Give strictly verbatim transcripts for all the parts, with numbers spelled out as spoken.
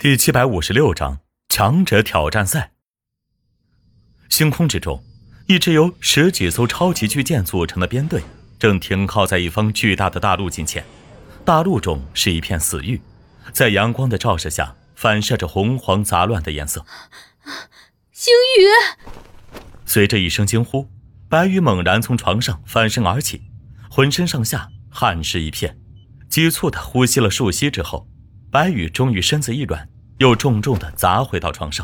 第七百五十六章强者挑战赛。星空之中，一支由十几艘超级巨舰组成的编队正停靠在一方巨大的大陆近前，大陆中是一片死域，在阳光的照射下反射着红黄杂乱的颜色。 星宇！ 随着一声惊呼，白羽猛然从床上翻身而起，浑身上下汗湿一片，急促地呼吸了数息之后，白羽终于身子一软，又重重地砸回到床上。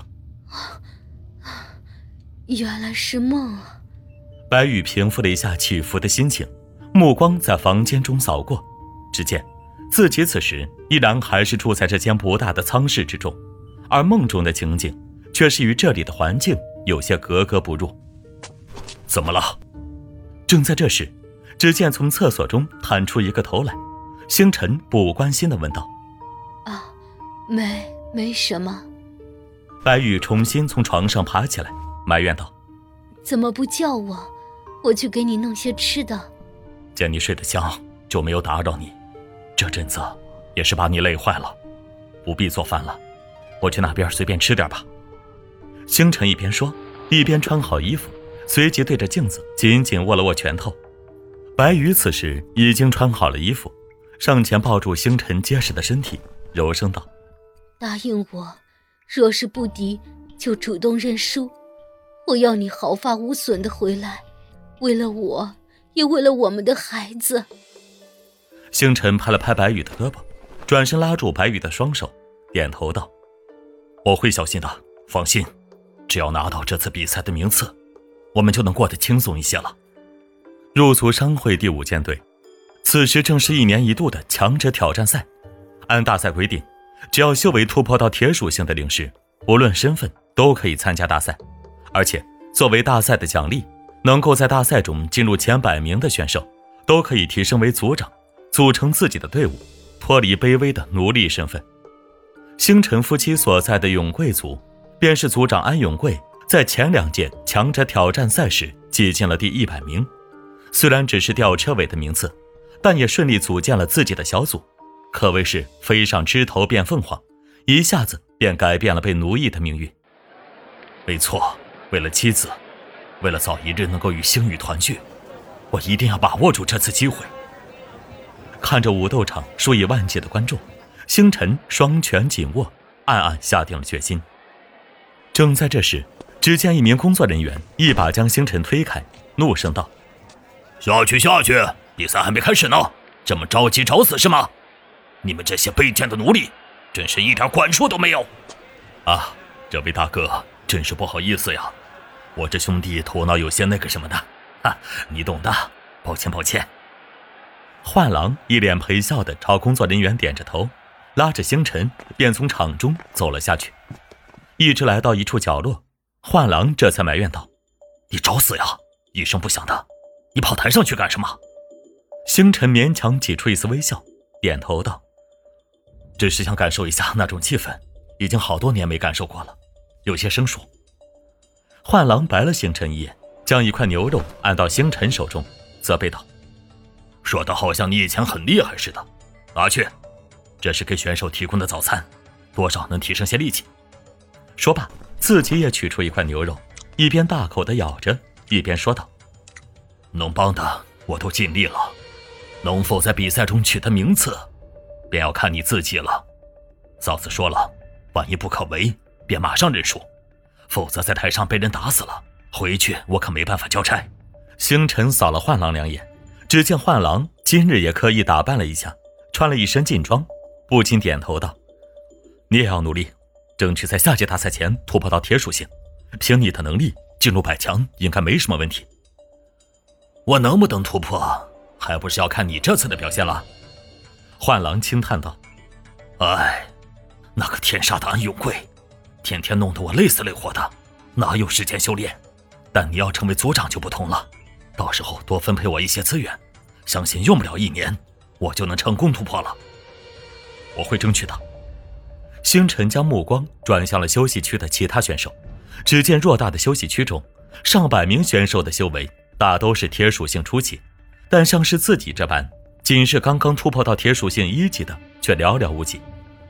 原来是梦啊！ 白羽平复了一下起伏的心情，目光在房间中扫过，只见自己此时依然还是住在这间不大的舱室之中，而梦中的情景却是与这里的环境有些格格不入。怎么了？正在这时，只见从厕所中探出一个头来，星辰不关心地问道： 啊，没没什么。 白羽重新从床上爬起来，埋怨道： 怎么不叫我？我去给你弄些吃的。 见你睡得香，就没有打扰你，这阵子也是把你累坏了，不必做饭了，我去那边随便吃点吧。星辰一边说，一边穿好衣服，随即对着镜子紧紧握了握拳头。白羽此时已经穿好了衣服，上前抱住星辰结实的身体，柔声道： 答应我，若是不敌，就主动认输。我要你毫发无损地回来，为了我，也为了我们的孩子。 星辰拍了拍白羽的胳膊，转身拉住白羽的双手，点头道：我会小心的，放心，只要拿到这次比赛的名次，我们就能过得轻松一些了。入组商会第五舰队，此时正是一年一度的强者挑战赛。按大赛规定，只要修为突破到铁属性的领事，无论身份都可以参加大赛，而且作为大赛的奖励，能够在大赛中进入前百名的选手都可以提升为组长，组成自己的队伍，脱离卑微的奴隶身份。星辰夫妻所在的永贵族，便是组长安永贵在前两届强者挑战赛时挤进了第一百名，虽然只是吊车尾的名次，但也顺利组建了自己的小组，可谓是飞上枝头变凤凰，一下子便改变了被奴役的命运。没错，为了妻子，为了早一日能够与星宇团聚，我一定要把握住这次机会。看着武斗场数以万计的观众，星辰双拳紧握，暗暗下定了决心。正在这时，只见一名工作人员一把将星辰推开，怒声道：下去下去，比赛还没开始呢，这么着急找死是吗？你们这些卑贱的奴隶，真是一点管束都没有啊！这位大哥，真是不好意思呀，我这兄弟头脑有些那个什么的，哈，你懂的，抱歉抱歉。幻狼一脸陪笑的朝工作人员点着头，拉着星辰便从场中走了下去。一直来到一处角落，幻狼这才埋怨道：你找死呀，一声不响的，你跑台上去干什么？星辰勉强挤出一丝微笑，点头道：只是想感受一下那种气氛，已经好多年没感受过了，有些生疏。幻狼白了星辰一眼，将一块牛肉按到星辰手中，责备道：说的好像你以前很厉害似的，拿去，这是给选手提供的早餐，多少能提升些力气。说罢，自己也取出一块牛肉，一边大口地咬着，一边说道：能帮的我都尽力了，能否在比赛中取得名次，便要看你自己了。嫂子说了，万一不可为，便马上认输，否则在台上被人打死了，回去我可没办法交差。星辰扫了幻狼两眼，只见幻狼今日也刻意打扮了一下，穿了一身劲装，不禁点头道：你也要努力，争取在下届大赛前突破到铁属性，凭你的能力进入百强应该没什么问题。我能不能突破，还不是要看你这次的表现了。幻狼轻叹道：哎，那个天杀的安永贵，天天弄得我累死累活的，哪有时间修炼？但你要成为组长就不同了，到时候多分配我一些资源，相信用不了一年，我就能成功突破了。我会争取的。星辰将目光转向了休息区的其他选手，只见偌大的休息区中，上百名选手的修为大都是铁属性初期，但像是自己这般仅是刚刚突破到铁属性一级的却寥寥无几。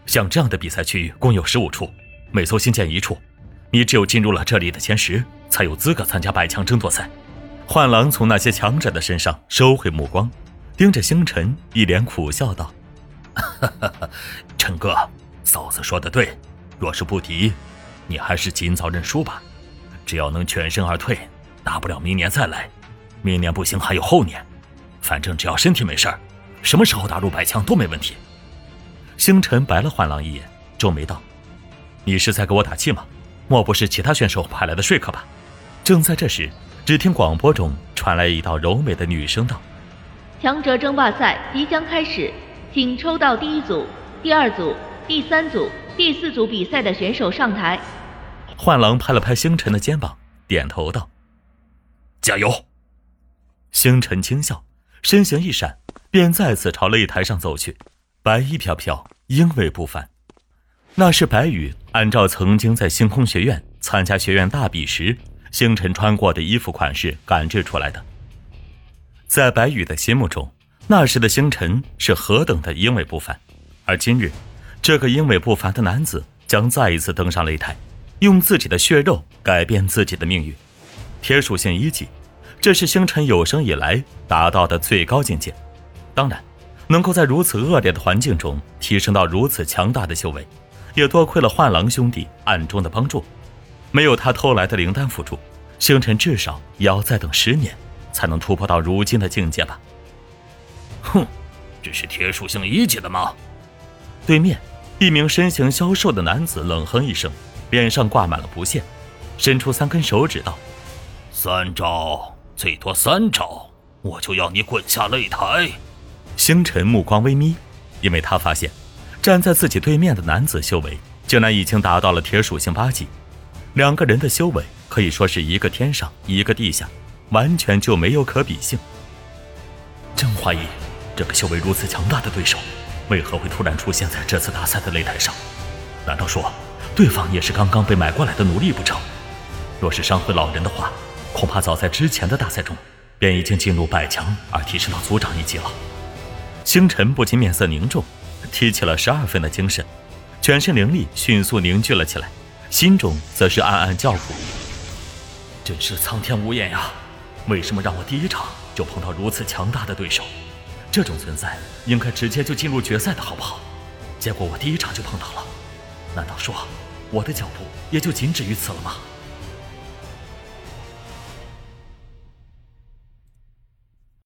像这样的比赛区域共有十五处，每艘新建一处，你只有进入了这里的前十，才有资格参加百强争夺赛。幻狼从那些强者的身上收回目光，盯着星辰，一脸苦笑道：陈哥，嫂子说的对，若是不敌，你还是尽早认输吧。只要能全身而退，大不了明年再来，明年不行还有后年，反正只要身体没事儿，什么时候打入百强都没问题。星辰白了幻狼一眼，皱眉道：你是在给我打气吗？莫不是其他选手派来的说客吧？正在这时，只听广播中传来一道柔美的女声道： 强者争霸赛即将开始，请抽到第一组、第二组、第三组、第四组比赛的选手上台。 幻狼拍了拍星辰的肩膀，点头道：加油。星辰轻笑，身形一闪，便再次朝擂台上走去，白衣飘飘，英伟不凡。那是白羽按照曾经在星空学院参加学院大比时星辰穿过的衣服款式赶制出来的。在白羽的心目中，那时的星辰是何等的英伟不凡，而今日这个英伟不凡的男子将再一次登上擂台，用自己的血肉改变自己的命运。铁属性一级，这是星辰有生以来达到的最高境界。当然，能够在如此恶劣的环境中提升到如此强大的修为，也多亏了幻狼兄弟暗中的帮助。没有他偷来的灵丹辅助，星辰至少也要再等十年，才能突破到如今的境界吧。哼，这是铁属性一级的吗？对面一名身形消瘦的男子冷哼一声，脸上挂满了不屑，伸出三根手指道：三招，最多三招，我就要你滚下擂台。星辰目光微眯，因为他发现站在自己对面的男子修为竟然已经达到了铁属性八级，两个人的修为可以说是一个天上一个地下，完全就没有可比性。真怀疑这个修为如此强大的对手为何会突然出现在这次大赛的擂台上？难道说对方也是刚刚被买过来的奴隶不成？若是伤回老人的话，恐怕早在之前的大赛中便已经进入百强而提升到组长一级了。星辰不禁面色凝重，提起了十二分的精神，全身灵力迅速凝聚了起来，心中则是暗暗叫苦：真是苍天无眼呀！为什么让我第一场就碰到如此强大的对手？这种存在应该直接就进入决赛的好不好？结果我第一场就碰到了，难道说我的脚步也就仅止于此了吗？